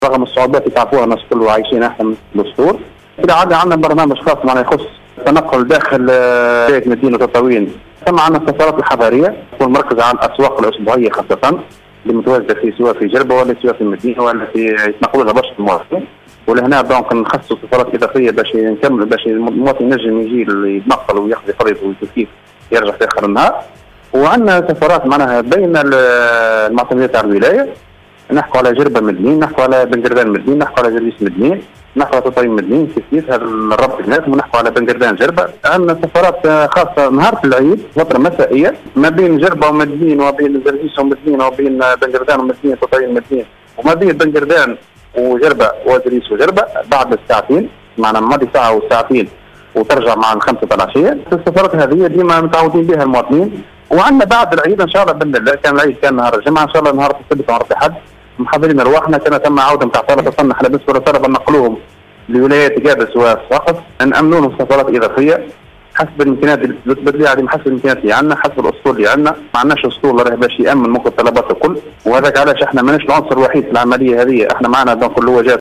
رغم الصعوبات اللي تعرفوها الناس كل عايشين احنا من الاسطول. كده عندنا برنامج خاص معناها يخص التنقل داخل ولاية مدينة تطاوين. ثم عندنا السفارات الحضارية تكون مركزة على الاسواق الاسبوعية خاصة اللي متواجدة في سواء في جربة ولا سواء في المدينة ولا في يتنقلوا لها برشا المواطنين. ولهنا دونك نخصصوا سفارات اضافية باش نكمل باش المواطن ينجم يجي يتنقل وياخذ خريطه وكيف يرجع في اخر النهار. وعندنا سفارات معناها بين المعتمدات على الولاية، نحكوا على جربة مدنيين، نحكوا على بنقردان مدنيين، نحكوا على جربيس مدنيين، نحكوا على تطاوين مدنيين، كيف هذا الربط بيناتهم، ونحكوا على بنقردان جربة. عندنا سفارات خاصة نهار العيد فترة مسائية ما بين جربة ومدنيين وبين جربيس ومدنيين وبين بنقردان ومدنيين وتطاوين مدنيين وما بين بنقردان وجربة وجربيس وجربة بعد الساعتين، معنا ماضي ساعة وساعتين وترجع مع 5 العشية. السفارات هذه ديما متعودين بها المواطنين. وعندنا بعد العيد ان شاء الله باذن الله، كان العيد كان نهار الجمعه، ان شاء الله نهار السبت ونهار الاحد محضرين ارواحنا. كان تم عوده نتاع طلبه صنع على بالنسبه للطلبه نقلوهم لولايات قابس وسقط، نامنوا لهم سفارات اضافيه حسب الامكانيات اللي تبدلها عليهم، حسب الامكانيات اللي عندنا، حسب الاسطول اللي عندنا. ما عندناش اسطول راه باش يامن ممكن الطلبات الكل، وهذاك علاش احنا ماناش العنصر الوحيد في العمليه هذه. احنا معنا دونك اللواجات